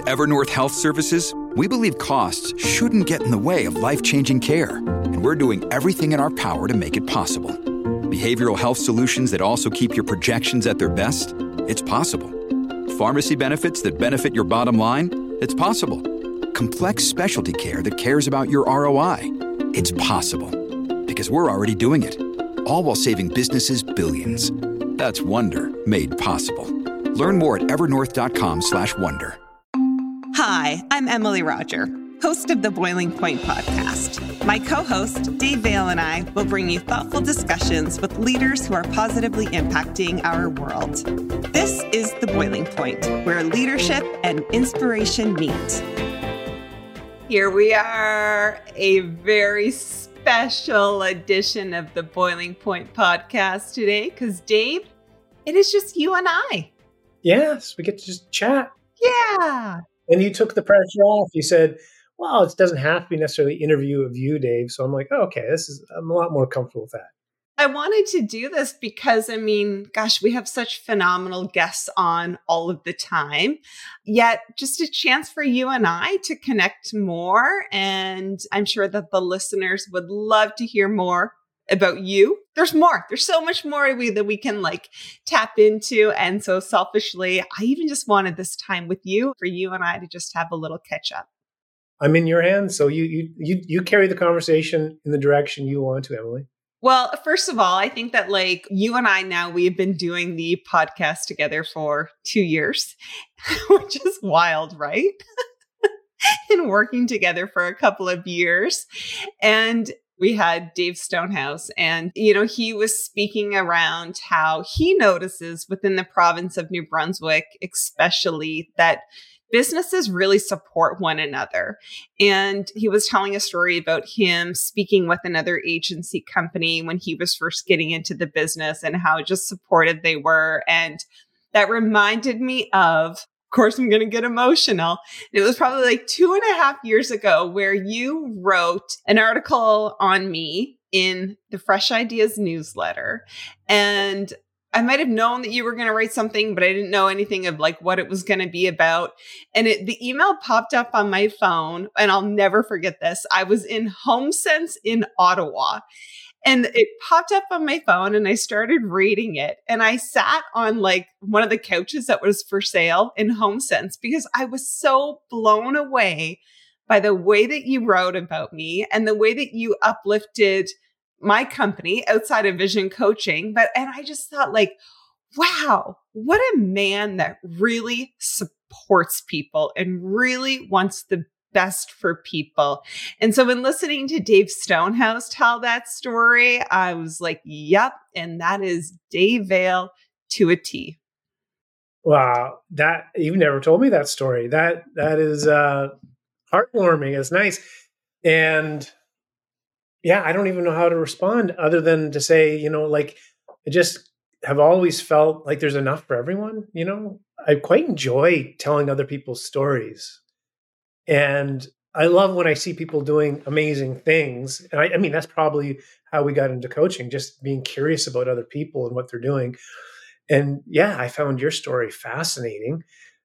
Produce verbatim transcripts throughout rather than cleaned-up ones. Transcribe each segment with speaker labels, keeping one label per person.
Speaker 1: At Evernorth Health Services, we believe costs shouldn't get in the way of life-changing care, and we're doing everything in our power to make it possible. Behavioral health solutions that also keep your projections at their best? It's possible. Pharmacy benefits that benefit your bottom line? It's possible. Complex specialty care that cares about your R O I? It's possible. Because we're already doing it. All while saving businesses billions. That's Wonder made possible. Learn more at evernorth.com slash wonder.
Speaker 2: Hi, I'm Emily Roger, host of the Boiling Point podcast. My co-host, Dave Vale, and I will bring you thoughtful discussions with leaders who are positively impacting our world. This is The Boiling Point, where leadership and inspiration meet. Here we are, a very special edition of the Boiling Point podcast today, because Dave, it is just you and I.
Speaker 3: Yes, we get to just chat.
Speaker 2: Yeah.
Speaker 3: And you took the pressure off. You said, well, it doesn't have to be necessarily an interview of you, Dave. So I'm like, oh, okay, this is, I'm a lot more comfortable with that.
Speaker 2: I wanted to do this because, I mean, gosh, we have such phenomenal guests on all of the time, yet just a chance for you and I to connect more. And I'm sure that the listeners would love to hear more about you. There's more. There's so much more we, that we can like tap into. And so selfishly, I even just wanted this time with you for you and I to just have a little catch up.
Speaker 3: I'm in your hands. So you you you you carry the conversation in the direction you want to, Emily.
Speaker 2: Well, first of all, I think that like you and I now, we've been doing the podcast together for two years, which is wild, right? And working together for a couple of years. And we had Dave Stonehouse, and, you know, he was speaking around how he notices within the province of New Brunswick, especially, that businesses really support one another. And he was telling a story about him speaking with another agency company when he was first getting into the business and how just supportive they were. And that reminded me of, of course, I'm going to get emotional. It was probably like two and a half years ago where you wrote an article on me in the Fresh Ideas newsletter. And I might have known that you were going to write something, but I didn't know anything of like what it was going to be about. And it, the email popped up on my phone, and I'll never forget this. I was in HomeSense in Ottawa, and it popped up on my phone, and I started reading it. And I sat on like one of the couches that was for sale in HomeSense because I was so blown away by the way that you wrote about me and the way that you uplifted my company outside of vision coaching. But, and I just thought like, wow, what a man that really supports people and really wants the best for people. And so when listening to Dave Stonehouse tell that story, I was like, yep. And that is Dave Vale to a T.
Speaker 3: Wow. That, you've never told me that story. That, that is uh, heartwarming. It's nice. And yeah, I don't even know how to respond other than to say, you know, like, I just have always felt like there's enough for everyone. You know, I quite enjoy telling other people's stories. And I love when I see people doing amazing things. And I, I mean, that's probably how we got into coaching, just being curious about other people and what they're doing. And yeah, I found your story fascinating.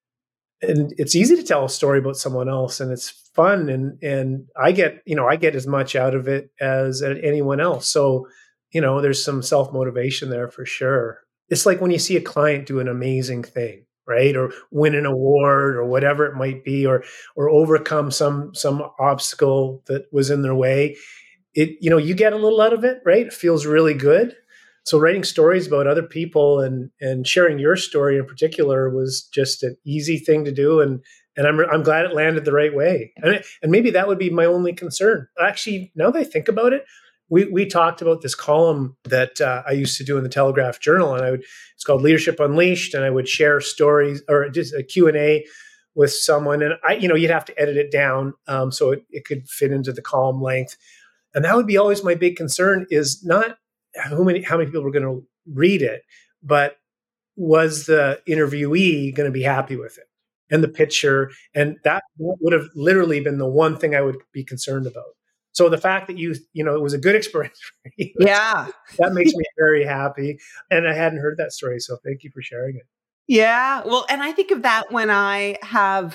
Speaker 3: And it's easy to tell a story about someone else, and it's fun. And, and I get, you know, I get as much out of it as anyone else. So, you know, there's some self-motivation there for sure. It's like when you see a client do an amazing thing, right? Or win an award or whatever it might be, or, or overcome some, some obstacle that was in their way. It, you know, you get a little out of it, right? It feels really good. So writing stories about other people and, and sharing your story in particular was just an easy thing to do. And, and I'm, I'm glad it landed the right way. And, it, and maybe that would be my only concern. Actually, now that I think about it, we, we talked about this column that uh, I used to do in the Telegraph Journal, and I would, it's called Leadership Unleashed. And I would share stories or just a Q and A with someone. And I, you know, you'd have to edit it down um, so it, it could fit into the column length. And that would be always my big concern, is not how many how many people were going to read it, but was the interviewee going to be happy with it and the picture? And that would have literally been the one thing I would be concerned about. So the fact that you, you know, it was a good experience for you,
Speaker 2: yeah,
Speaker 3: that makes me very happy. And I hadn't heard that story, so thank you for sharing it.
Speaker 2: Yeah. Well, and I think of that when I have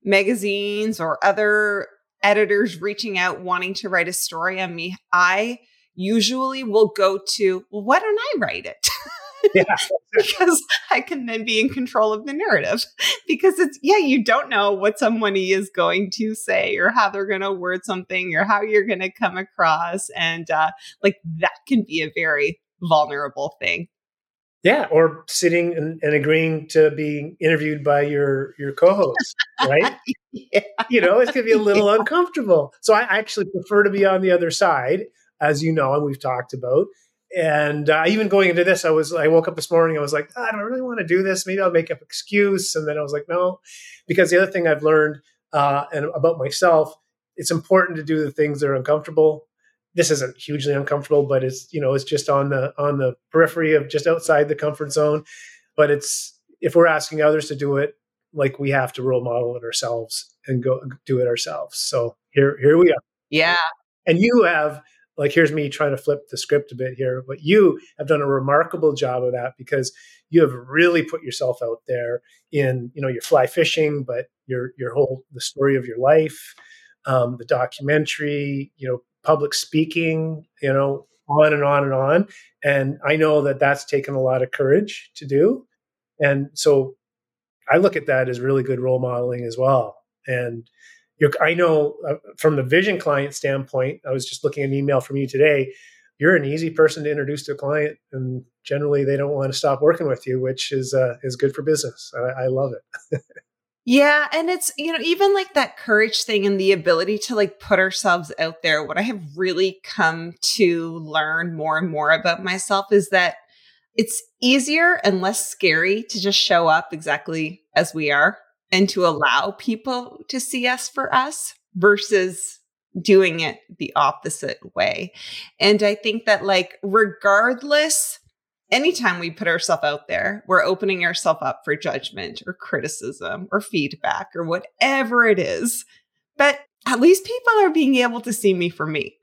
Speaker 2: magazines or other editors reaching out wanting to write a story on me, I usually will go to, well, why don't I write it?
Speaker 3: Yeah.
Speaker 2: Because I can then be in control of the narrative. Because it's, yeah, you don't know what somebody is going to say or how they're going to word something or how you're going to come across. And uh, like that can be a very vulnerable thing.
Speaker 3: Yeah. Or sitting and, and agreeing to be interviewed by your, your co-host, right? Yeah. You know, it's going to be a little yeah. uncomfortable. So I actually prefer to be on the other side, as you know, and we've talked about. And uh, even going into this, I was, I woke up this morning, I was like, oh, I don't really want to do this. Maybe I'll make up an excuse. And then I was like, no, because the other thing I've learned uh, and about myself, it's important to do the things that are uncomfortable. This isn't hugely uncomfortable, but it's, you know, it's just on the, on the periphery of just outside the comfort zone. But it's, if we're asking others to do it, like we have to role model it ourselves and go do it ourselves. So here, here we are.
Speaker 2: Yeah.
Speaker 3: And you have, like, here's me trying to flip the script a bit here, but you have done a remarkable job of that because you have really put yourself out there in, you know, your fly fishing, but your, your whole, the story of your life, um, the documentary, you know, public speaking, you know, on and on and on. And I know that that's taken a lot of courage to do. And so I look at that as really good role modeling as well. And You're, I know uh, from the vision client standpoint, I was just looking at an email from you today. You're an easy person to introduce to a client, and generally they don't want to stop working with you, which is uh, is good for business. I, I love it.
Speaker 2: Yeah. And it's, you know, even like that courage thing and the ability to like put ourselves out there. What I have really come to learn more and more about myself is that it's easier and less scary to just show up exactly as we are and to allow people to see us for us versus doing it the opposite way. And I think that like, regardless, anytime we put ourselves out there, we're opening ourselves up for judgment or criticism or feedback or whatever it is. But at least people are being able to see me for me.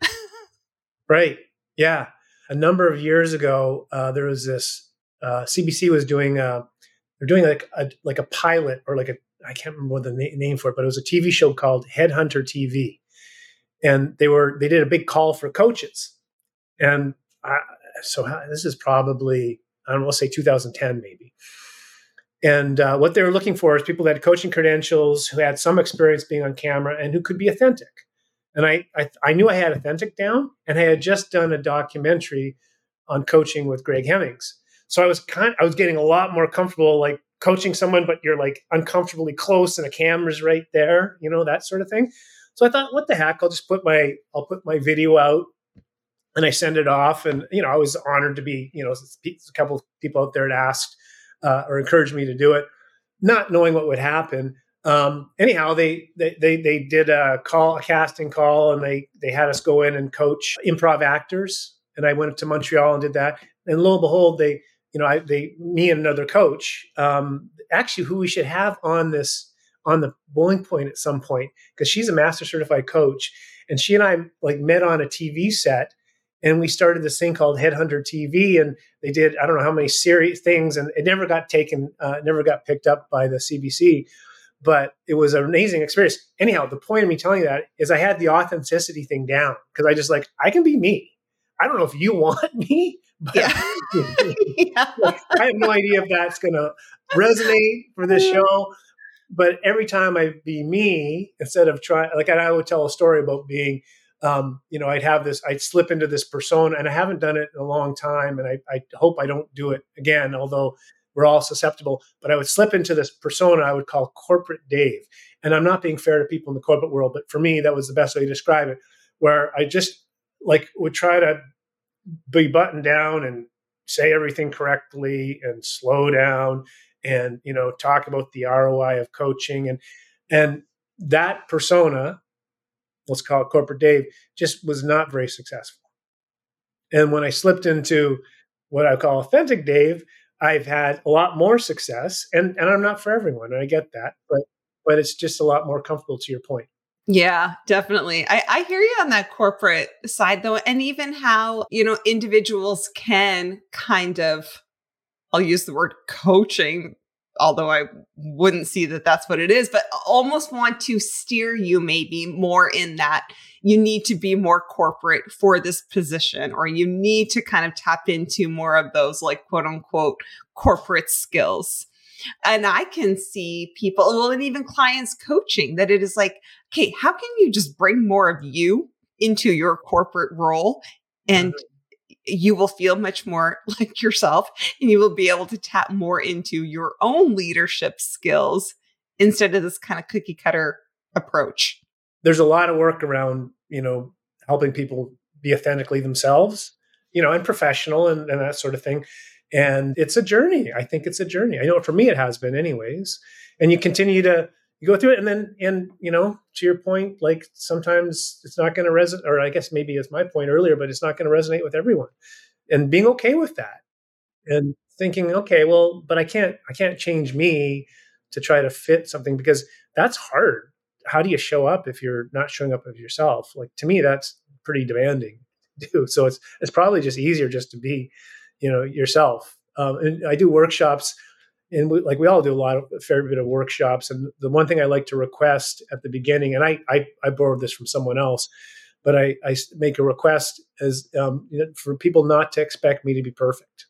Speaker 3: Right. Yeah. A number of years ago, uh, there was this, uh, C B C was doing, uh, they're doing like a, like a pilot or like a, I can't remember what the na- name for it, but it was a T V show called Headhunter T V. And they were, they did a big call for coaches. And I, so how, this is probably, I don't know, say two thousand ten maybe. And uh, what they were looking for is people that had coaching credentials, who had some experience being on camera and who could be authentic. And I, I, I knew I had authentic down, and I had just done a documentary on coaching with Greg Hemmings. So I was kind I was getting a lot more comfortable, like coaching someone, but you're like uncomfortably close and a camera's right there, you know, that sort of thing. So I thought, what the heck? I'll just put my, I'll put my video out and I send it off. And, you know, I was honored to be, you know, a couple of people out there had asked uh, or encouraged me to do it, not knowing what would happen. Um, anyhow, they, they, they, they did a call, a casting call, and they, they had us go in and coach improv actors. And I went to Montreal and did that. And lo and behold, they, you know, I, they, me and another coach, um, actually who we should have on this, on the Bowling Point at some point, because she's a master certified coach. And she and I like met on a T V set, and we started this thing called Headhunter T V. And they did, I don't know how many series things, and it never got taken, uh, never got picked up by the C B C. But it was an amazing experience. Anyhow, the point of me telling you that is I had the authenticity thing down, because I just like, I can be me. I don't know if you want me, but
Speaker 2: yeah. Yeah.
Speaker 3: Like, I have no idea if that's going to resonate for this show. But every time I be me, instead of trying, like I would tell a story about being, um, you know, I'd have this, I'd slip into this persona, and I haven't done it in a long time. And I, I hope I don't do it again, although we're all susceptible. But I would slip into this persona I would call Corporate Dave. And I'm not being fair to people in the corporate world, but for me, that was the best way to describe it, where I just like would try to be buttoned down and say everything correctly and slow down and, you know, talk about the R O I of coaching. And, and that persona, let's call it Corporate Dave, just was not very successful. And when I slipped into what I call Authentic Dave, I've had a lot more success, and, and I'm not for everyone. And I get that, but, but it's just a lot more comfortable, to your point.
Speaker 2: Yeah, definitely. I, I hear you on that corporate side though. And even how, you know, individuals can kind of, I'll use the word coaching although I wouldn't see that that's what it is, but almost want to steer you maybe more in that you need to be more corporate for this position, or you need to kind of tap into more of those like quote unquote corporate skills. And I can see people, well, and even clients coaching that it is like, okay, how can you just bring more of you into your corporate role, and you will feel much more like yourself, and you will be able to tap more into your own leadership skills instead of this kind of cookie cutter approach.
Speaker 3: There's a lot of work around, you know, helping people be authentically themselves, you know, and professional and, and that sort of thing. And it's a journey. I think it's a journey. I know for me, it has been anyways. And you continue to you go through it. And then, and, you know, to your point, like sometimes it's not going to resonate, or I guess maybe it's my point earlier, but it's not going to resonate with everyone, and being okay with that and thinking, okay, well, but I can't, I can't change me to try to fit something, because that's hard. How do you show up if you're not showing up as yourself? Like, to me, that's pretty demanding to do. So it's, it's probably just easier just to be, you know, yourself. Um, and I do workshops, and we, like we all do a lot of a fair bit of workshops. And the one thing I like to request at the beginning, and I, I, I borrowed this from someone else, but I, I make a request as um, you know, for people not to expect me to be perfect.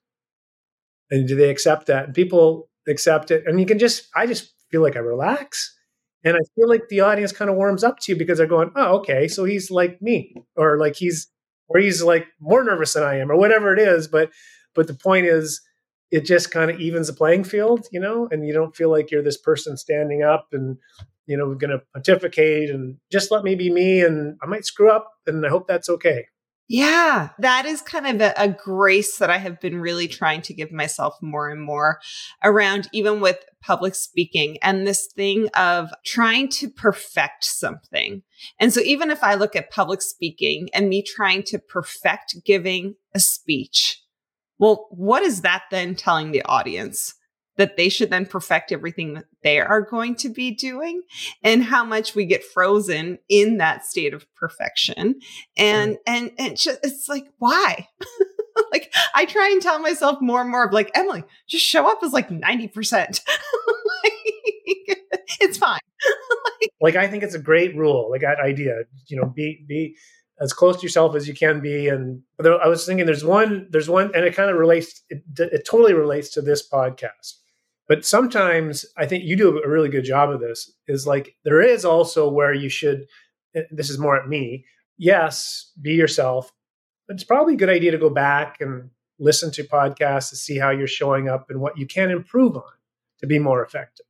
Speaker 3: And do they accept that? And people accept it. And you can just, I just feel like I relax. And I feel like the audience kind of warms up to you, because they're going, oh, okay, so he's like me, or like he's, or he's like more nervous than I am, or whatever it is. But, but the point is, it just kind of evens the playing field, you know, and you don't feel like you're this person standing up and, you know, going to pontificate and just let me be me, and I might screw up, and I hope that's okay.
Speaker 2: Yeah, that is kind of a, a grace that I have been really trying to give myself more and more around, even with public speaking, and this thing of trying to perfect something. And so even if I look at public speaking and me trying to perfect giving a speech, well, what is that then telling the audience? That they should then perfect everything that they are going to be doing, and how much we get frozen in that state of perfection. And, and, and it's, just, it's like, why? Like, I try and tell myself more and more of like, Emily, just show up as like ninety percent. Like, it's fine.
Speaker 3: like, like, I think it's a great rule. Like that idea, you know, be, be, as close to yourself as you can be. And I was thinking there's one, there's one, and it kind of relates, it, it totally relates to this podcast. But sometimes I think you do a really good job of this, is like, there is also where you should, this is more at me, yes, be yourself. But it's probably a good idea to go back and listen to podcasts to see how you're showing up and what you can improve on to be more effective.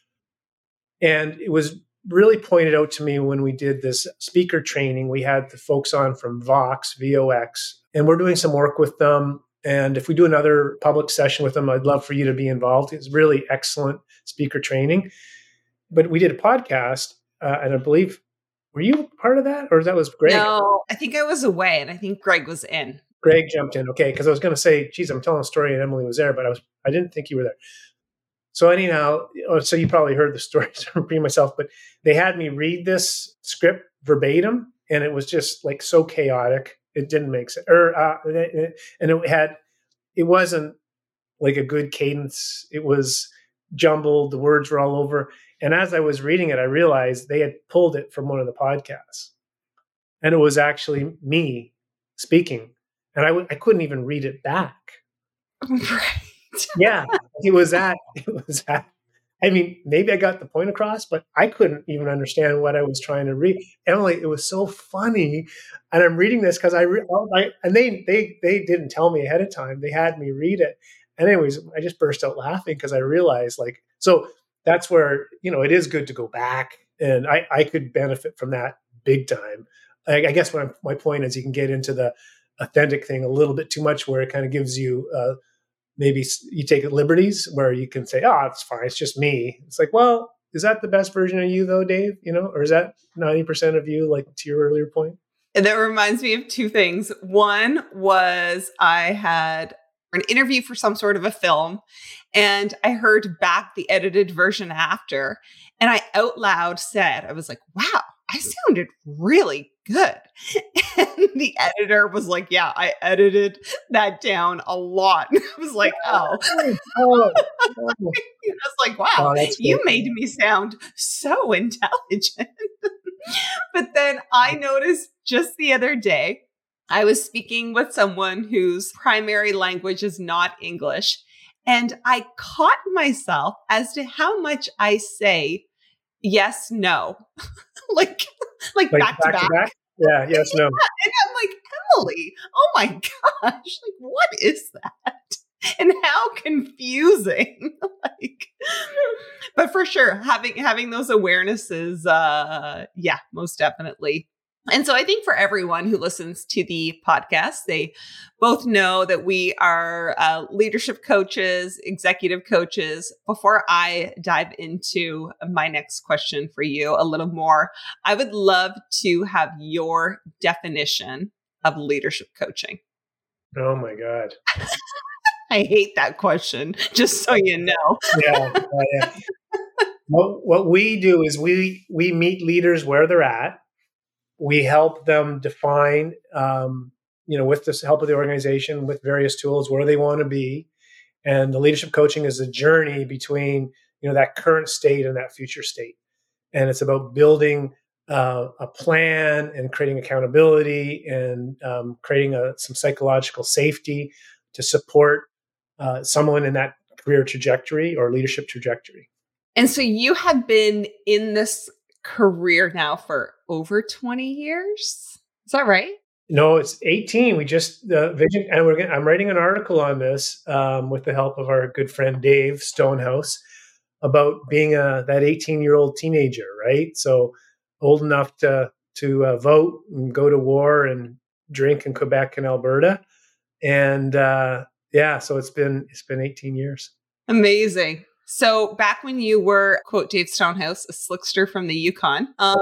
Speaker 3: And it was really pointed out to me when we did this speaker training. We had the folks on from Vox, V O X, and we're doing some work with them. And if we do another public session with them, I'd love for you to be involved. It's really excellent speaker training. But we did a podcast, uh, and I believe, were you part of that? Or that was Greg?
Speaker 2: No, I think I was away, and I think Greg was in.
Speaker 3: Greg jumped in. Okay, because I was going to say, geez, I'm telling a story and Emily was there, but I was I didn't think you were there. So anyhow, so you probably heard the stories from me myself, but they had me read this script verbatim, and it was just like so chaotic. It didn't make sense. Or, uh, and it had, it wasn't like a good cadence. It was jumbled. The words were all over. And as I was reading it, I realized they had pulled it from one of the podcasts. And it was actually me speaking. And I w- I couldn't even read it back.
Speaker 2: Right.
Speaker 3: Yeah, it was that. It was that. I mean, maybe I got the point across, but I couldn't even understand what I was trying to read. Emily, it was so funny. And I'm reading this because I, re- I, and they, they, they didn't tell me ahead of time. They had me read it. And anyways, I just burst out laughing because I realized, like, so that's where, you know, it is good to go back, and I, I could benefit from that big time. I, I guess what I'm, my point is, you can get into the authentic thing a little bit too much, where it kind of gives you, uh, maybe you take liberties where you can say, oh, it's fine, it's just me. It's like, well, is that the best version of you though, Dave? You know, or is that ninety percent of you, like to your earlier point?
Speaker 2: And that reminds me of two things. One was I had an interview for some sort of a film, and I heard back the edited version after, and I out loud said, I was like, wow, I sounded really good. And the editor was like, yeah, I edited that down a lot. And I was like, oh.
Speaker 3: oh, oh.
Speaker 2: I was like, wow,
Speaker 3: Oh,
Speaker 2: you made me sound so intelligent. But then I noticed just the other day, I was speaking with someone whose primary language is not English. And I caught myself as to how much I say yes, no, like, like,
Speaker 3: like
Speaker 2: back, back to back. To back?
Speaker 3: Yeah, yes, no.
Speaker 2: Yeah. And I'm like, Emily, oh my gosh, like, what is that? And how confusing. Like, but for sure, having having those awarenesses, uh, yeah, most definitely. And so I think for everyone who listens to the podcast, they both know that we are uh, leadership coaches, executive coaches. Before I dive into my next question for you a little more, I would love to have your definition of leadership coaching.
Speaker 3: Oh my God.
Speaker 2: I hate that question, just so you know.
Speaker 3: yeah, uh, yeah. What, what we do is we we meet leaders where they're at. We help them define, um, you know, with the help of the organization, with various tools, where they want to be. And the leadership coaching is a journey between, you know, that current state and that future state. And it's about building uh, a plan and creating accountability and um, creating a, some psychological safety to support uh, someone in that career trajectory or leadership trajectory.
Speaker 2: And so you have been in this career now for over twenty years. Is that right?
Speaker 3: No, it's eighteen. We just uh, vision, and we're. I'm writing an article on this um, with the help of our good friend Dave Stonehouse about being a that eighteen year old teenager, right? So old enough to to uh, vote and go to war and drink in Quebec and Alberta, and uh, yeah, so it's been it's been eighteen years.
Speaker 2: Amazing. So back when you were, quote Dave Stonehouse, a slickster from the Yukon. Um,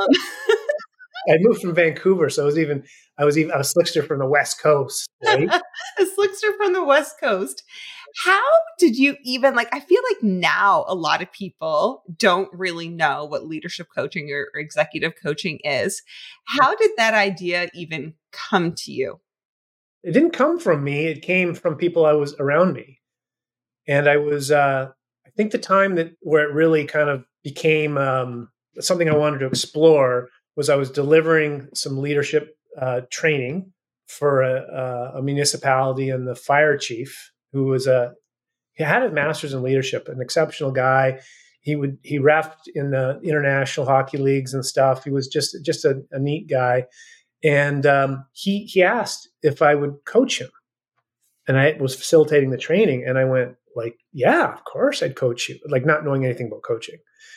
Speaker 3: I moved from Vancouver, so I was even I was even a slickster from the West Coast, right?
Speaker 2: A slickster from the West Coast. How did you even like? I feel like now a lot of people don't really know what leadership coaching or, or executive coaching is. How did that idea even come to you?
Speaker 3: It didn't come from me. It came from people I was around me, and I was. Uh, I think the time that where it really kind of became um, something I wanted to explore was I was delivering some leadership uh, training for a, a municipality, and the fire chief, who was a he had a master's in leadership, an exceptional guy. He would he reffed in the international hockey leagues and stuff. He was just just a, a neat guy, and um, he he asked if I would coach him, and I was facilitating the training, and I went like, yeah, of course I'd coach you, like not knowing anything about coaching.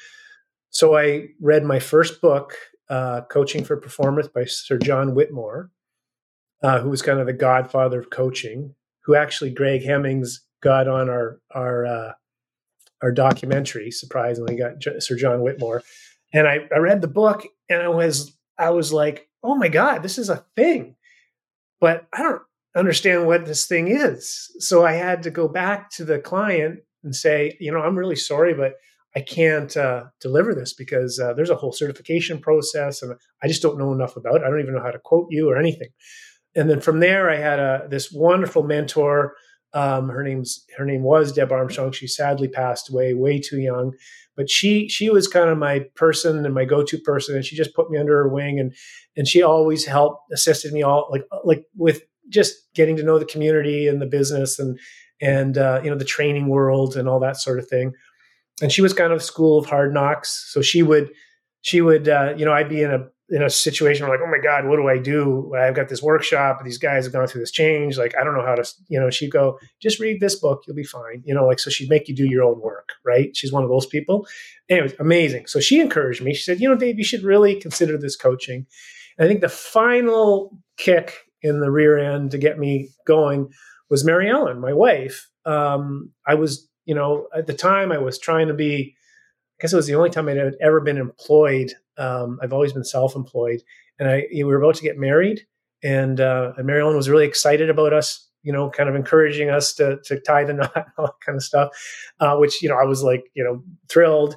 Speaker 3: So I read my first book, uh, Coaching for Performance by Sir John Whitmore, uh, who was kind of the godfather of coaching, who actually Greg Hemmings got on our our uh, our documentary. Surprisingly, got J- Sir John Whitmore, and I, I read the book, and I was I was like, oh my God, this is a thing, but I don't understand what this thing is. So I had to go back to the client and say, you know, I'm really sorry, but I can't uh, deliver this because uh, there's a whole certification process, and I just don't know enough about it. I don't even know how to quote you or anything. And then from there, I had a this wonderful mentor. Um, her name's her name was Deb Armstrong. She sadly passed away way too young, but she she was kind of my person and my go-to person, and she just put me under her wing, and and she always helped, assisted me all like like with just getting to know the community and the business and and uh, you know the training world and all that sort of thing. And she was kind of school of hard knocks, so she would she would uh, you know I'd be in a in a situation where like, oh my God, what do I do? I've got this workshop. These guys have gone through this change. Like, I don't know how to, you know, she'd go, just read this book. You'll be fine. You know, like, so she'd make you do your own work, right? She's one of those people. Anyways, amazing. So she encouraged me. She said, you know, Dave, you should really consider this coaching. And I think the final kick in the rear end to get me going was Mary Ellen, my wife. Um, I was, you know, at the time I was trying to be, I guess it was the only time I had ever been employed. Um, I've always been self-employed, and I we were about to get married, and uh, and Mary Ellen was really excited about us, you know, kind of encouraging us to to tie the knot, all that kind of stuff, uh, which you know I was like, you know, thrilled.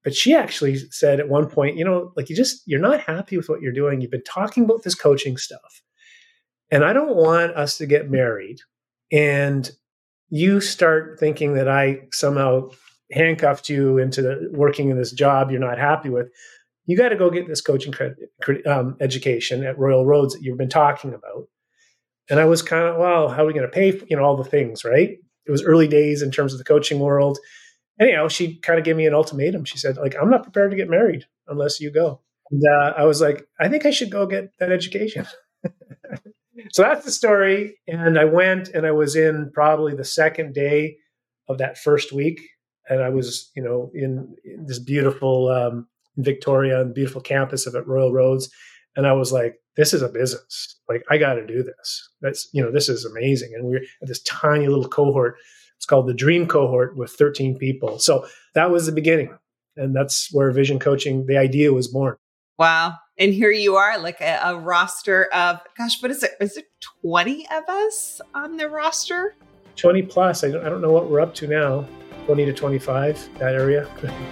Speaker 3: But she actually said at one point, you know, like you just, you're not happy with what you're doing. You've been talking about this coaching stuff. And I don't want us to get married and you start thinking that I somehow handcuffed you into the, working in this job you're not happy with. You got to go get this coaching credit, um, education at Royal Roads that you've been talking about. And I was kind of, well, how are we going to pay for, you know, all the things, right? It was early days in terms of the coaching world. Anyhow, she kind of gave me an ultimatum. She said, like, I'm not prepared to get married unless you go. And uh, I was like, I think I should go get that education. So that's the story. And I went and I was in probably the second day of that first week. And I was, you know, in, in this beautiful um, Victoria and beautiful campus of at Royal Roads. And I was like, this is a business. Like, I got to do this. That's, you know, this is amazing. And we we're at this tiny little cohort. It's called the Dream Cohort with thirteen people. So that was the beginning. And that's where Vision Coaching, the idea was born.
Speaker 2: Wow. And here you are, like a, a roster of, gosh, what is it? Is it twenty of us on the roster?
Speaker 3: twenty plus. I don't, I don't know what we're up to now. twenty to twenty-five, that area.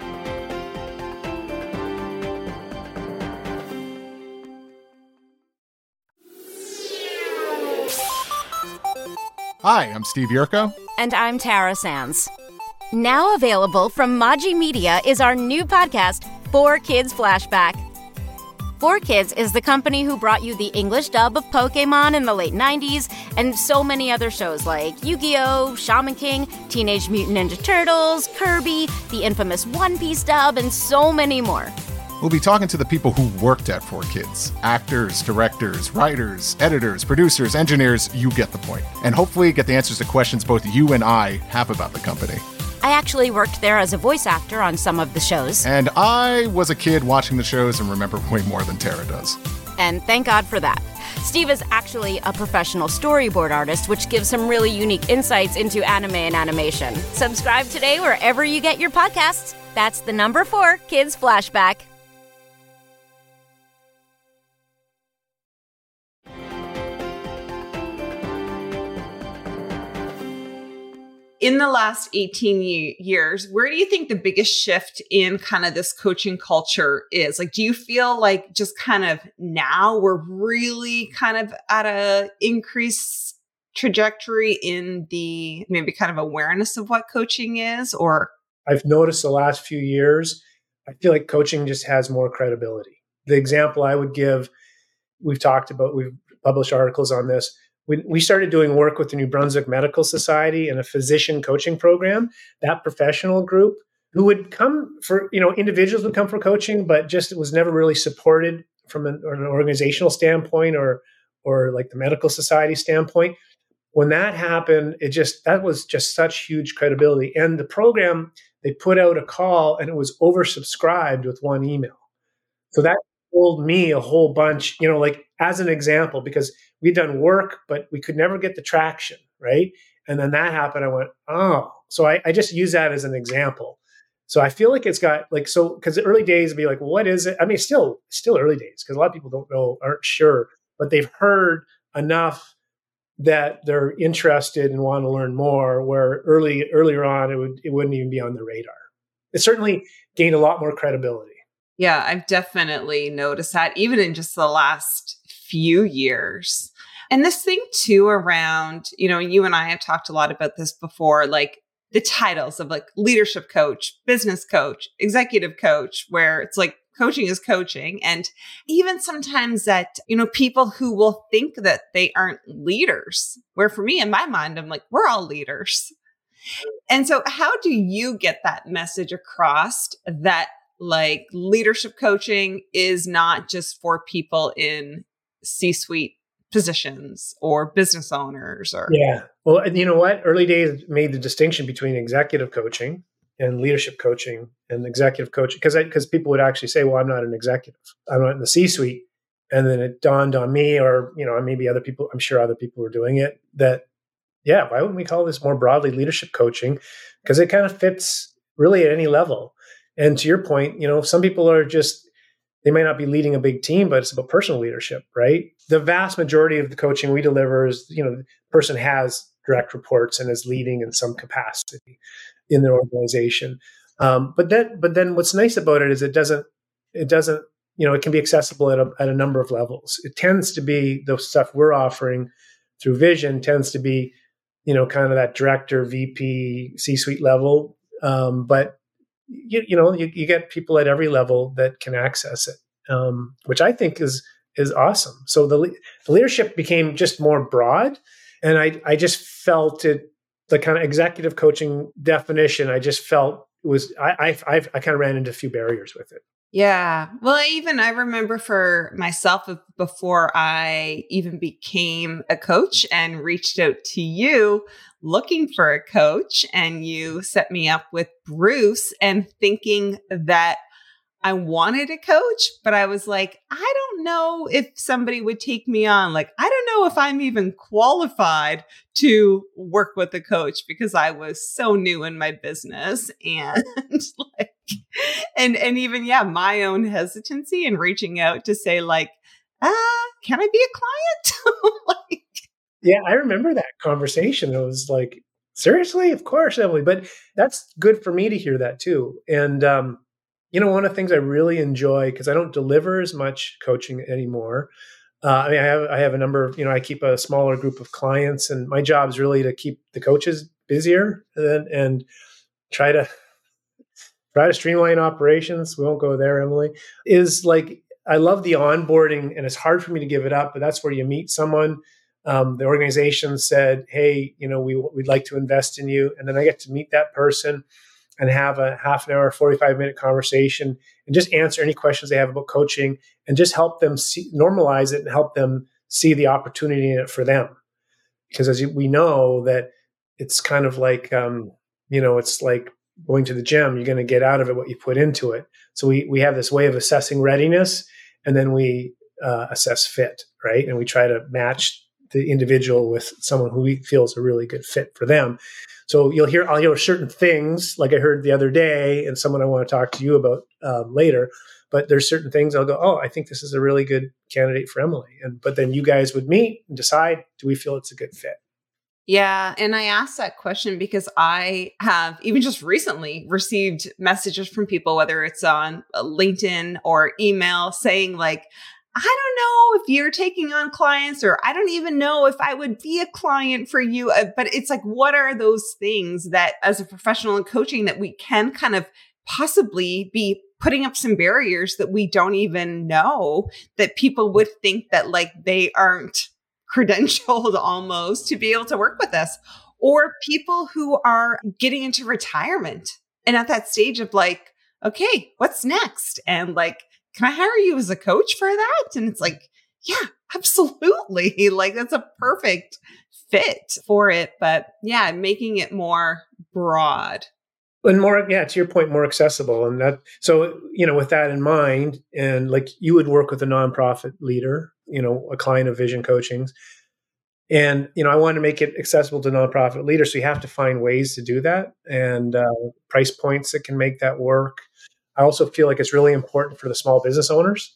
Speaker 4: Hi, I'm Steve Yerko.
Speaker 5: And I'm Tara Sands. Now available from Maji Media is our new podcast, four Kids Flashback. four Kids is the company who brought you the English dub of Pokemon in the late nineties and so many other shows like Yu-Gi-Oh!, Shaman King, Teenage Mutant Ninja Turtles, Kirby, the infamous One Piece dub, and so many more.
Speaker 4: We'll be talking to the people who worked at four Kids. Actors, directors, writers, editors, producers, engineers, you get the point. And hopefully get the answers to questions both you and I have about the company.
Speaker 5: I actually worked there as a voice actor on some of the shows.
Speaker 4: And I was a kid watching the shows and remember way more than Tara does.
Speaker 5: And thank God for that. Steve is actually a professional storyboard artist, which gives some really unique insights into anime and animation. Subscribe today wherever you get your podcasts. That's the number four Kids Flashback.
Speaker 2: In the last eighteen years, where do you think the biggest shift in kind of this coaching culture is? Like, do you feel like just kind of now we're really kind of at a increased trajectory in the maybe kind of awareness of what coaching is? Or
Speaker 3: I've noticed the last few years, I feel like coaching just has more credibility. The example I would give, we've talked about, we've published articles on this. We, we started doing work with the New Brunswick Medical Society and a physician coaching program, that professional group who would come for, you know, individuals would come for coaching, but just it was never really supported from an, an organizational standpoint or, or like the medical society standpoint. When that happened, it just, that was just such huge credibility. And the program, they put out a call and it was oversubscribed with one email. So that told me a whole bunch, you know, like as an example, because we'd done work, but we could never get the traction, right? And then that happened. I went, oh, so I, I just use that as an example. So I feel like it's got like, so, because the early days would be like, what is it? I mean, still, still early days, because a lot of people don't know, aren't sure, but they've heard enough that they're interested and want to learn more, where early, earlier on, it would, it wouldn't even be on the radar. It certainly gained a lot more credibility.
Speaker 2: Yeah, I've definitely noticed that even in just the last few years. And this thing too around, you know, you and I have talked a lot about this before, like the titles of like leadership coach, business coach, executive coach, where it's like coaching is coaching. And even sometimes that, you know, people who will think that they aren't leaders, where for me in my mind, I'm like, we're all leaders. And so how do you get that message across that like leadership coaching is not just for people in C-suite positions or business owners? Or
Speaker 3: yeah, well, and you know what? Early days made the distinction between executive coaching and leadership coaching and executive coaching, because because people would actually say, well, I'm not an executive, I'm not in the C-suite. And then it dawned on me, or you know, maybe other people, I'm sure other people were doing it, that yeah, why wouldn't we call this more broadly leadership coaching? Because it kind of fits really at any level. And to your point, you know, some people are just, they might not be leading a big team, but it's about personal leadership, right? The vast majority of the coaching we deliver is, you know, the person has direct reports and is leading in some capacity in their organization. Um, but then, but then what's nice about it is it doesn't, it doesn't, you know, it can be accessible at a, at a number of levels. It tends to be the stuff we're offering through Vision tends to be, you know, kind of that director, V P, C-suite level. Um, but you, you know, you, you get people at every level that can access it, um, which I think is is awesome. So the, the leadership became just more broad, and I I just felt it, the kind of executive coaching definition. I just felt was I I I've, I kind of ran into a few barriers with it.
Speaker 2: Yeah. Well, even I remember for myself before I even became a coach and reached out to you looking for a coach, and you set me up with Bruce, and thinking that I wanted a coach, but I was like, I don't know if somebody would take me on. Like, I don't know if I'm even qualified to work with a coach, because I was so new in my business, and like, and, and even, yeah, my own hesitancy in reaching out to say like, ah, can I be a client? Like,
Speaker 3: yeah, I remember that conversation. It was like, seriously, of course, Emily, but that's good for me to hear that too. And, um, you know, one of the things I really enjoy, because I don't deliver as much coaching anymore. Uh, I mean, I have I have a number of, you know, I keep a smaller group of clients, and my job is really to keep the coaches busier and, and try to try to streamline operations. We won't go there, Emily. Is like, I love the onboarding, and it's hard for me to give it up, but that's where you meet someone. Um, the organization said, hey, you know, we we'd like to invest in you, and then I get to meet that person and have a half an hour, forty-five minute conversation, and just answer any questions they have about coaching, and just help them see, normalize it, and help them see the opportunity in it for them. Because as we know that it's kind of like, um, you know, it's like going to the gym, you're going to get out of it what you put into it. So we, we have this way of assessing readiness, and then we uh, assess fit, right? And we try to match the individual with someone who we feel is a really good fit for them. So you'll hear, I'll hear certain things like I heard the other day, and someone I want to talk to you about um, later, but there's certain things I'll go, oh, I think this is a really good candidate for Emily. And, but then you guys would meet and decide, do we feel it's a good fit?
Speaker 2: Yeah. And I asked that question because I have even just recently received messages from people, whether it's on LinkedIn or email, saying like, I don't know if you're taking on clients, or I don't even know if I would be a client for you. But it's like, what are those things that as a professional in coaching that we can kind of possibly be putting up some barriers that we don't even know, that people would think that like they aren't credentialed almost to be able to work with us, or people who are getting into retirement and at that stage of like, okay, what's next? And like, can I hire you as a coach for that? And it's like, yeah, absolutely. Like that's a perfect fit for it. But yeah, making it more broad.
Speaker 3: And more, yeah, to your point, more accessible. And that, so, you know, with that in mind, and like you would work with a nonprofit leader, you know, a client of Vision Coaching's. And, you know, I want to make it accessible to nonprofit leaders. So you have to find ways to do that, and uh, price points that can make that work. I also feel like it's really important for the small business owners.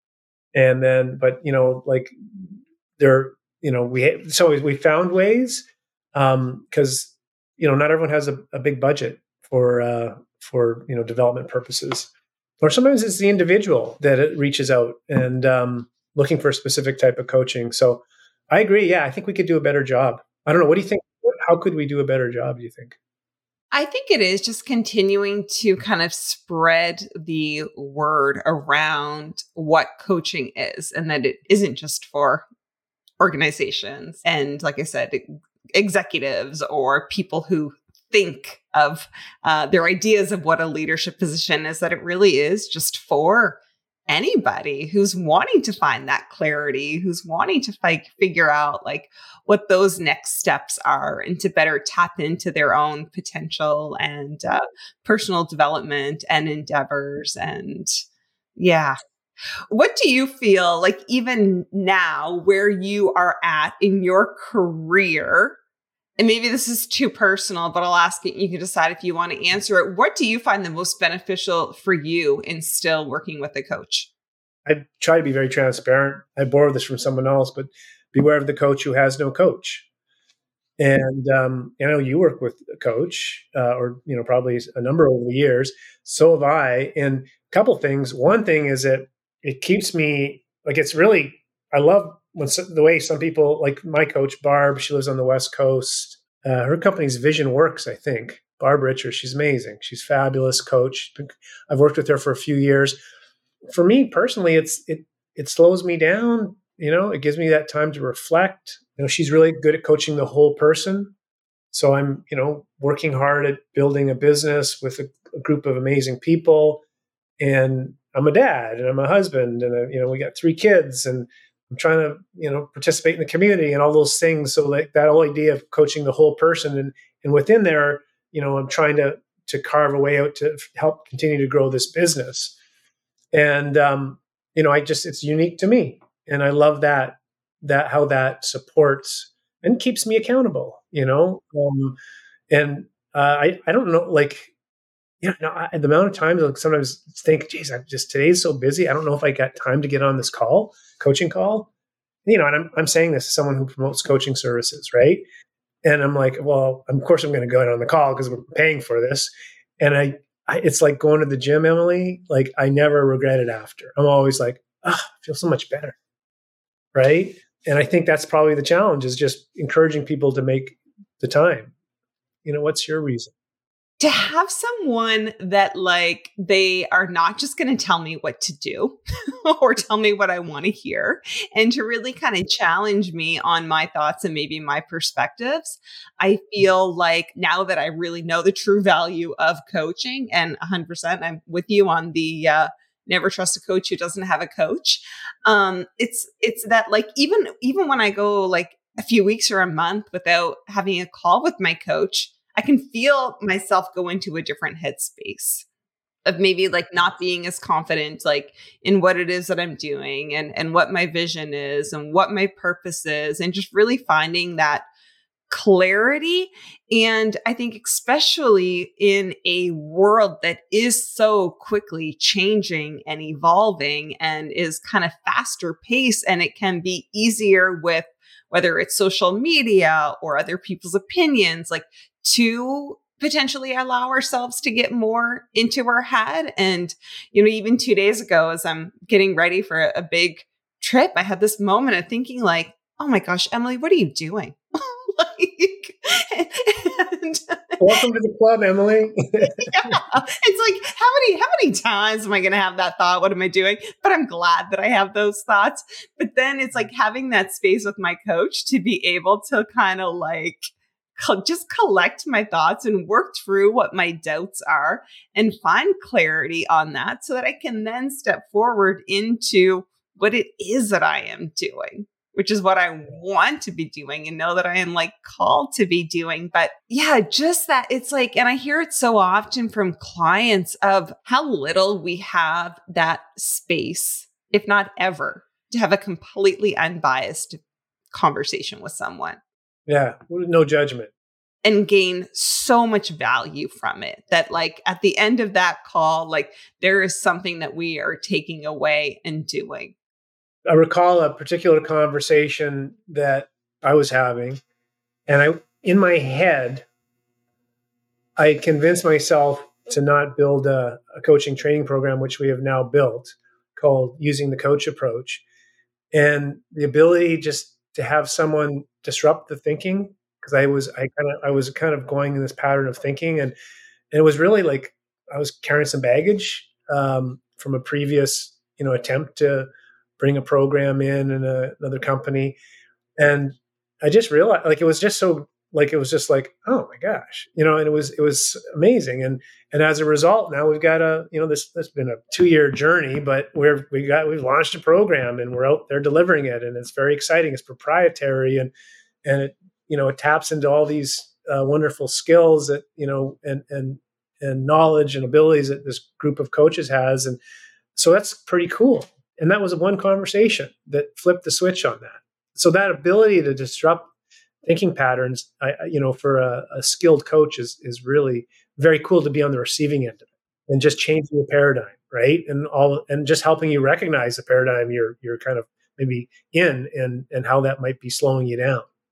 Speaker 3: And then, but, you know, like there, you know, we, so we found ways, um, cause, you know, not everyone has a, a big budget for, uh, for, you know, development purposes, or sometimes it's the individual that it reaches out and, um, looking for a specific type of coaching. So I agree. Yeah. I think we could do a better job. I don't know. What do you think? How could we do a better job, do you think?
Speaker 2: I think it is just continuing to kind of spread the word around what coaching is, and that it isn't just for organizations and, like I said, executives or people who think of uh, their ideas of what a leadership position is, that it really is just for anybody who's wanting to find that clarity, who's wanting to like figure out like what those next steps are, and to better tap into their own potential and uh, personal development and endeavors. And yeah. What do you feel like even now where you are at in your career? And maybe this is too personal, but I'll ask it. You can decide if you want to answer it. What do you find the most beneficial for you in still working with a coach?
Speaker 3: I try to be very transparent. I borrowed this from someone else, but beware of the coach who has no coach. And um, I know you work with a coach, uh, or you know, probably a number over the years. So have I. And a couple things. One thing is that it keeps me like it's really. I love when so, the way some people like my coach Barb. She lives on the West Coast. Uh, her company's Vision Works, I think. Barb Richards. She's amazing. She's a fabulous coach. I've worked with her for a few years. For me personally, it's it it slows me down. You know, it gives me that time to reflect. You know, she's really good at coaching the whole person. So I'm, you know, working hard at building a business with a, a group of amazing people. And I'm a dad and I'm a husband and, a, you know, we got three kids and I'm trying to, you know, participate in the community and all those things. So like that whole idea of coaching the whole person and, and within there, you know, I'm trying to, to carve a way out to help continue to grow this business. And, um, you know, I just, it's unique to me. And I love that, that how that supports and keeps me accountable, you know? Um, and uh, I, I don't know, like, you know, I, the amount of times I sometimes think, geez, I'm just, today's so busy. I don't know if I got time to get on this call, coaching call, you know, and I'm, I'm saying this as someone who promotes coaching services, right? And I'm like, well, of course I'm going to go in on the call because we're paying for this. And I, I, it's like going to the gym, Emily. Like I never regret it after. I'm always like, ah, oh, I feel so much better. Right. And I think that's probably the challenge is just encouraging people to make the time. You know, what's your reason?
Speaker 2: To have someone that like, they are not just going to tell me what to do or tell me what I want to hear and to really kind of challenge me on my thoughts and maybe my perspectives. I feel like now that I really know the true value of coaching and one hundred percent I'm with you on the, uh, never trust a coach who doesn't have a coach. Um, it's, it's that like, even, even when I go like a few weeks or a month without having a call with my coach, I can feel myself go into a different headspace of maybe like not being as confident, like in what it is that I'm doing and, and what my vision is and what my purpose is, and just really finding that clarity. And I think especially in a world that is so quickly changing and evolving and is kind of faster paced, and it can be easier with whether it's social media or other people's opinions, like to potentially allow ourselves to get more into our head. And, you know, even two days ago, as I'm getting ready for a, a big trip, I had this moment of thinking like, oh my gosh, Emily, what are you doing? like, and,
Speaker 3: welcome to the club, Emily.
Speaker 2: yeah, it's like, how many, how many times am I going to have that thought? What am I doing? But I'm glad that I have those thoughts. But then it's like having that space with my coach to be able to kind of like, just collect my thoughts and work through what my doubts are and find clarity on that so that I can then step forward into what it is that I am doing, which is what I want to be doing and know that I am like called to be doing. But yeah, just that it's like, and I hear it so often from clients of how little we have that space, if not ever, to have a completely unbiased conversation with someone.
Speaker 3: Yeah, no judgment.
Speaker 2: And gain so much value from it that like at the end of that call, like there is something that we are taking away and doing.
Speaker 3: I recall a particular conversation that I was having, and I, in my head, I convinced myself to not build a, a coaching training program, which we have now built, called Using the Coach Approach. And the ability just to have someone disrupt the thinking, because I was, I kind of, I was kind of going in this pattern of thinking, and, and it was really like I was carrying some baggage um, from a previous, you know, attempt to bring a program in in a, another company, and I just realized, like, it was just so, like, it was just like, oh my gosh, you know, and it was, it was amazing, and and as a result, now we've got a, you know, this this has been a two year journey, but we're we got we've launched a program and we're out there delivering it, and it's very exciting. It's proprietary, and and it, you know, it taps into all these uh, wonderful skills that, you know, and and and knowledge and abilities that this group of coaches has, and so that's pretty cool. And that was one conversation that flipped the switch on that. So that ability to disrupt thinking patterns, I, you know, for a, a skilled coach is is really very cool to be on the receiving end of it and just changing the paradigm, right? And all, and just helping you recognize the paradigm you're you're kind of maybe in, and and how that might be slowing you down.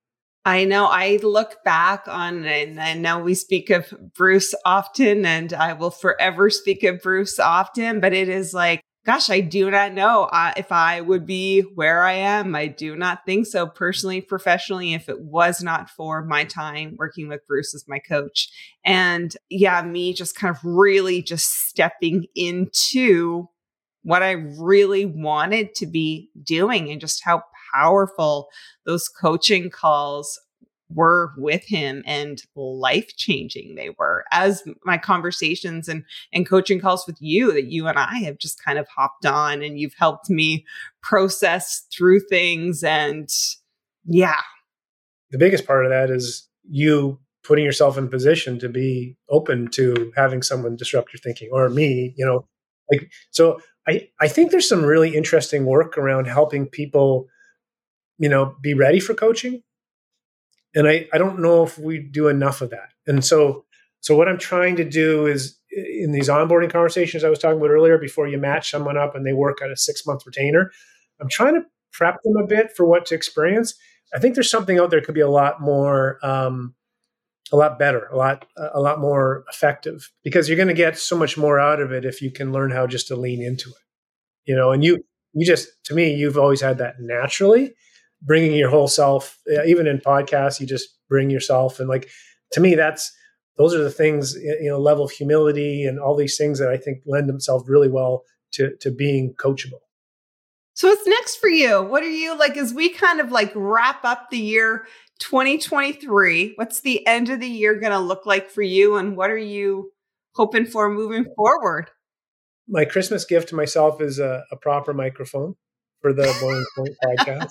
Speaker 2: I know I look back on, and I know we speak of Bruce often, and I will forever speak of Bruce often, but it is like, gosh, I do not know uh, if I would be where I am. I do not think so personally, professionally, if it was not for my time working with Bruce as my coach. And yeah, me just kind of really just stepping into what I really wanted to be doing and just how powerful those coaching calls were with him and life-changing they were, as my conversations and, and coaching calls with you that you and I have just kind of hopped on, and you've helped me process through things. And yeah.
Speaker 3: The biggest part of that is you putting yourself in position to be open to having someone disrupt your thinking, or me, you know, like, so I, I think there's some really interesting work around helping people, you know, be ready for coaching. And I, I don't know if we do enough of that. And so, so what I'm trying to do is in these onboarding conversations I was talking about earlier, before you match someone up and they work at a six month retainer, I'm trying to prep them a bit for what to experience. I think there's something out there that could be a lot more, um, a lot better, a lot, a lot more effective, because you're going to get so much more out of it if you can learn how just to lean into it, you know, and you, you just, to me, you've always had that naturally. Bringing your whole self, even in podcasts, you just bring yourself. And like, to me, that's, those are the things, you know, level of humility and all these things that I think lend themselves really well to, to being coachable.
Speaker 2: So what's next for you? What are you like, as we kind of like wrap up the year twenty twenty-three, what's the end of the year going to look like for you? And what are you hoping for moving forward?
Speaker 3: My Christmas gift to myself is a, a proper microphone for the Boiling Point podcast.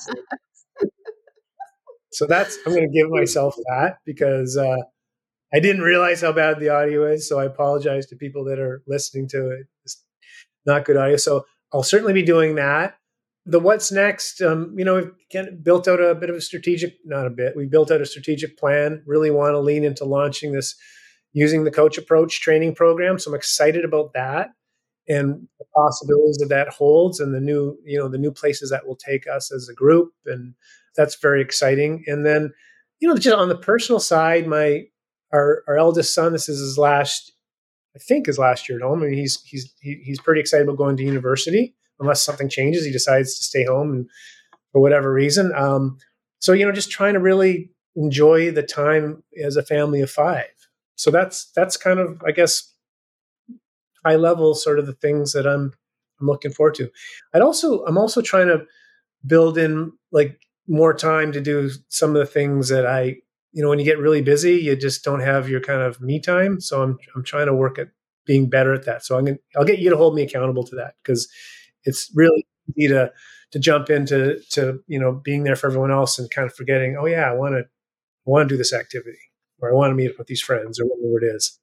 Speaker 3: So that's, I'm going to give myself that, because uh, I didn't realize how bad the audio is. So I apologize to people that are listening to it. It's not good audio. So I'll certainly be doing that. The what's next, um, you know, we've built out a bit of a strategic, not a bit, we built out a strategic plan, really want to lean into launching this using the coach approach training program. So I'm excited about that and the possibilities that that holds, and the new, you know, the new places that will take us as a group. And that's very exciting. And then, you know, just on the personal side, my, our, our eldest son, this is his last, I think his last year at home. I mean, he's, he's, he, he's pretty excited about going to university, unless something changes, he decides to stay home and for whatever reason. Um, so, you know, just trying to really enjoy the time as a family of five. So that's, that's kind of, I guess, high level sort of the things that I'm, I'm looking forward to. I'd also, I'm also trying to build in like more time to do some of the things that I, you know, when you get really busy, you just don't have your kind of me time. So I'm, I'm trying to work at being better at that. So I'm going to, I'll get you to hold me accountable to that, because it's really easy to, to jump into, to, you know, being there for everyone else and kind of forgetting, oh yeah, I want to, I want to do this activity, or I want to meet up with these friends, or whatever it is.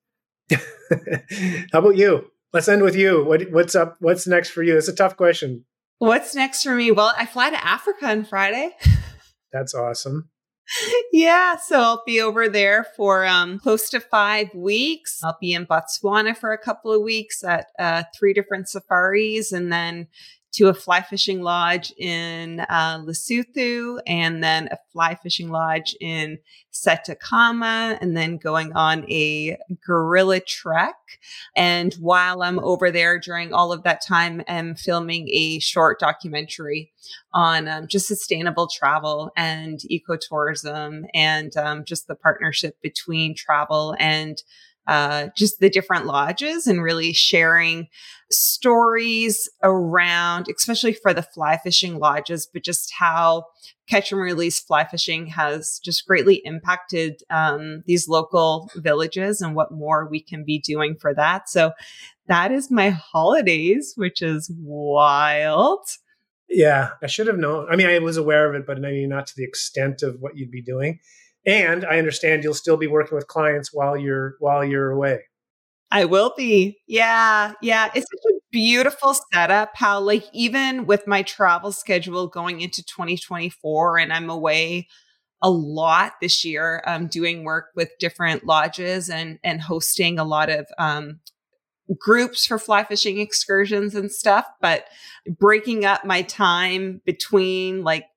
Speaker 3: How about you? Let's end with you. What, what's up? What's next for you? It's a tough question.
Speaker 2: What's next for me? Well, I fly to Africa on Friday.
Speaker 3: That's awesome.
Speaker 2: Yeah. So I'll be over there for um, close to five weeks. I'll be in Botswana for a couple of weeks at uh, three different safaris, and then to a fly fishing lodge in uh, Lesotho, and then a fly fishing lodge in Setakama, and then going on a gorilla trek. And while I'm over there during all of that time, I'm filming a short documentary on um, just sustainable travel and ecotourism, and um, just the partnership between travel and uh, just the different lodges, and really sharing stories around, especially for the fly fishing lodges, but just how catch and release fly fishing has just greatly impacted um, these local villages, and what more we can be doing for that. So that is my holidays, which is wild.
Speaker 3: Yeah, I should have known. I mean, I was aware of it, but maybe not to the extent of what you'd be doing. And I understand you'll still be working with clients while you're while you're away.
Speaker 2: I will be. Yeah. Yeah. It's such a beautiful setup how, like, even with my travel schedule going into twenty twenty-four, and I'm away a lot this year, um, doing work with different lodges and, and hosting a lot of, um, groups for fly fishing excursions and stuff, but breaking up my time between like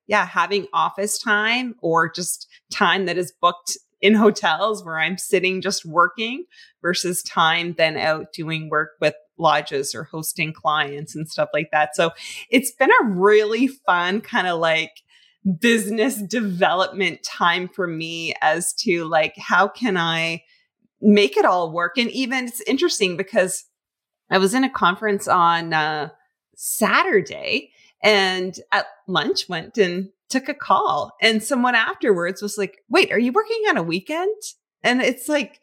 Speaker 2: yeah, having office time or just time that is booked in hotels where I'm sitting just working versus time then out doing work with lodges or hosting clients and stuff like that. So it's been a really fun kind of like business development time for me as to like, how can I make it all work? And even it's interesting because I was in a conference on uh, Saturday and at lunch went and took a call, and someone afterwards was like, wait, are you working on a weekend? And it's like,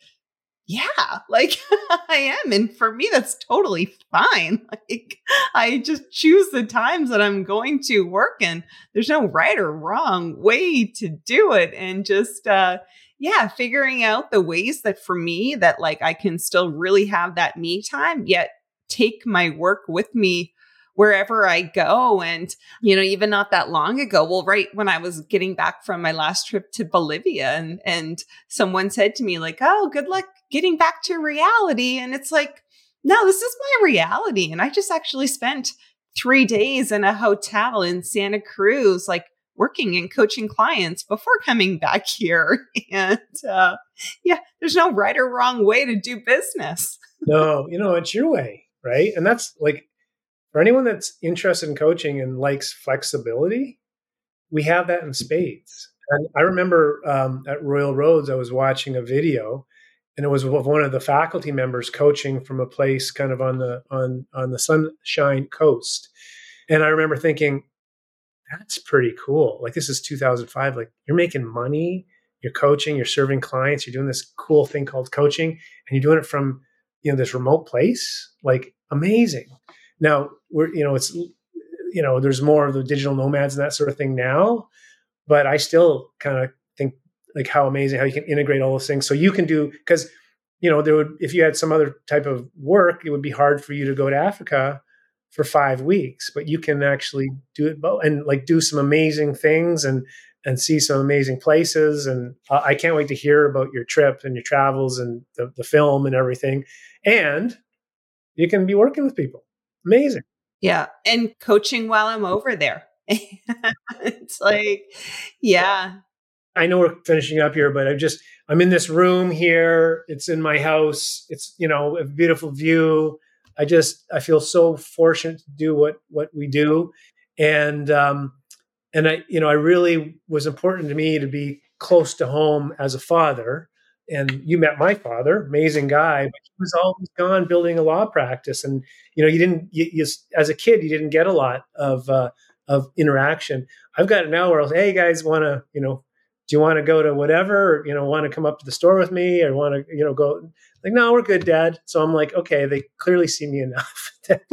Speaker 2: yeah, like I am. And for me, that's totally fine. Like I just choose the times that I'm going to work, and there's no right or wrong way to do it. And just, uh, yeah, figuring out the ways that for me that like I can still really have that me time, yet take my work with me wherever I go. And, you know, even not that long ago, well, right when I was getting back from my last trip to Bolivia, and, and someone said to me like, oh, good luck getting back to reality. And it's like, no, this is my reality. And I just actually spent three days in a hotel in Santa Cruz, like working and coaching clients before coming back here. And uh, yeah, there's no right or wrong way to do business.
Speaker 3: No, you know, it's your way, right? And that's like, for anyone that's interested in coaching and likes flexibility, we have that in spades. And I remember um, at Royal Roads, I was watching a video, and it was of one of the faculty members coaching from a place kind of on the on on the Sunshine Coast. And I remember thinking, that's pretty cool. Like, this is two thousand five. Like, you're making money, you're coaching, you're serving clients, you're doing this cool thing called coaching, and you're doing it from, you know, this remote place. Like, amazing. Now, we're, you know, it's, you know, there's more of the digital nomads and that sort of thing now, but I still kind of think like how amazing how you can integrate all those things. So you can do, because, you know, there would, if you had some other type of work, it would be hard for you to go to Africa for five weeks, but you can actually do it both and like do some amazing things and, and see some amazing places. And uh, I can't wait to hear about your trip and your travels and the, the film and everything. And you can be working with people. Amazing.
Speaker 2: Yeah. And coaching while I'm over there. It's like, yeah.
Speaker 3: I know we're finishing up here, but I'm just, I'm in this room here. It's in my house. It's, you know, a beautiful view. I just, I feel so fortunate to do what, what we do. And, um, and I, you know, I really was important to me to be close to home as a father. And you met my father, amazing guy, but he was always gone building a law practice. And, you know, you didn't, you, you, as a kid, you didn't get a lot of, uh, of interaction. I've got it now where I'll say, hey guys, want to, you know, do you want to go to whatever, or, you know, want to come up to the store with me, or want to, you know, go like, no, we're good, Dad. So I'm like, okay, they clearly see me enough.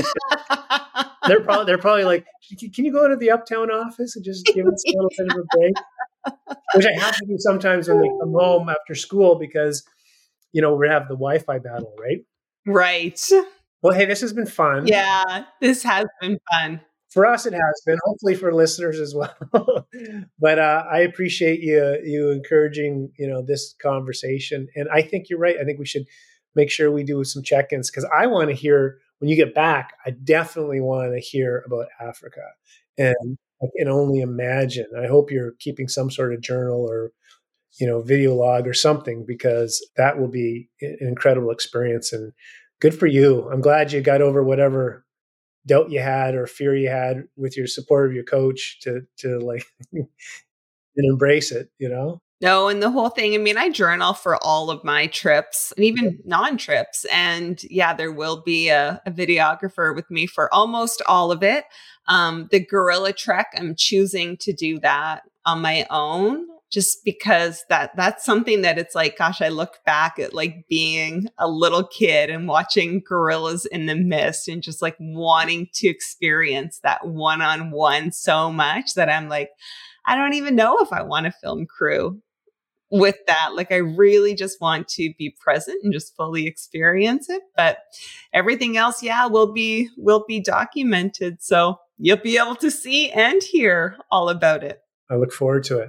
Speaker 3: they're probably, they're probably like, can you go to the Uptown office and just give us a little bit of a break? Which I have to do sometimes when they come home after school, because, you know, we have the Wi-Fi battle, right?
Speaker 2: Right.
Speaker 3: Well, hey, this has been fun.
Speaker 2: Yeah, this has been fun.
Speaker 3: For us, it has been, hopefully for listeners as well. But uh, I appreciate you you encouraging, you know, this conversation. And I think you're right. I think we should make sure we do some check-ins, because I want to hear, when you get back, I definitely want to hear about Africa. And I can only imagine. I hope you're keeping some sort of journal or, you know, video log or something, because that will be an incredible experience. And good for you. I'm glad you got over whatever doubt you had or fear you had with your support of your coach to, to like and embrace it, you know?
Speaker 2: No, and the whole thing, I mean, I journal for all of my trips and even non-trips. And yeah, there will be a, a videographer with me for almost all of it. Um, the gorilla trek, I'm choosing to do that on my own, just because that that's something that it's like, gosh, I look back at like being a little kid and watching gorillas in the mist and just like wanting to experience that one-on-one so much that I'm like, I don't even know if I want to film crew with that. Like, I really just want to be present and just fully experience it. But everything else, yeah, will be will be documented. So you'll be able to see and hear all about it.
Speaker 3: I look forward to it.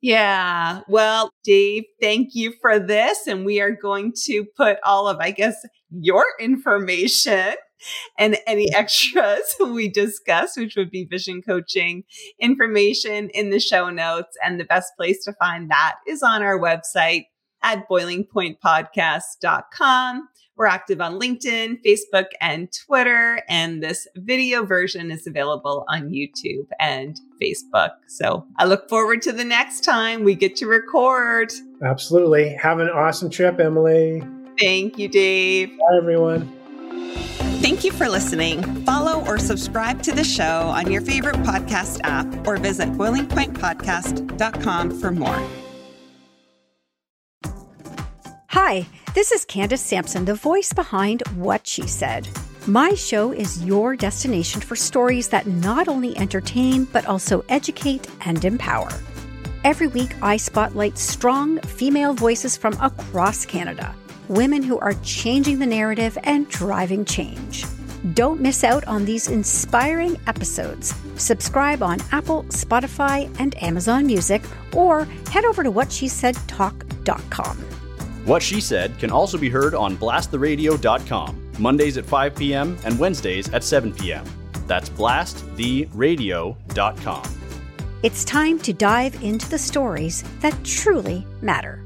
Speaker 2: Yeah. Well, Dave, thank you for this. And we are going to put all of, I guess, your information and any extras we discussed, which would be vision coaching information, in the show notes. And the best place to find that is on our website at boiling point podcast dot com. We're active on LinkedIn, Facebook, and Twitter. And this video version is available on YouTube and Facebook. So I look forward to the next time we get to record.
Speaker 3: Absolutely. Have an awesome trip, Emily.
Speaker 2: Thank you, Dave.
Speaker 3: Bye, everyone.
Speaker 2: Thank you for listening. Follow or subscribe to the show on your favorite podcast app or visit boiling point podcast dot com for more.
Speaker 6: Hi, this is Candace Sampson, the voice behind What She Said. My show is your destination for stories that not only entertain, but also educate and empower. Every week, I spotlight strong female voices from across Canada, women who are changing the narrative and driving change. Don't miss out on these inspiring episodes. Subscribe on Apple, Spotify, and Amazon Music, or head over to what she said talk dot com.
Speaker 7: What She Said can also be heard on blast the radio dot com, Mondays at five p.m. and Wednesdays at seven p.m. That's blast the radio dot com.
Speaker 6: It's time to dive into the stories that truly matter.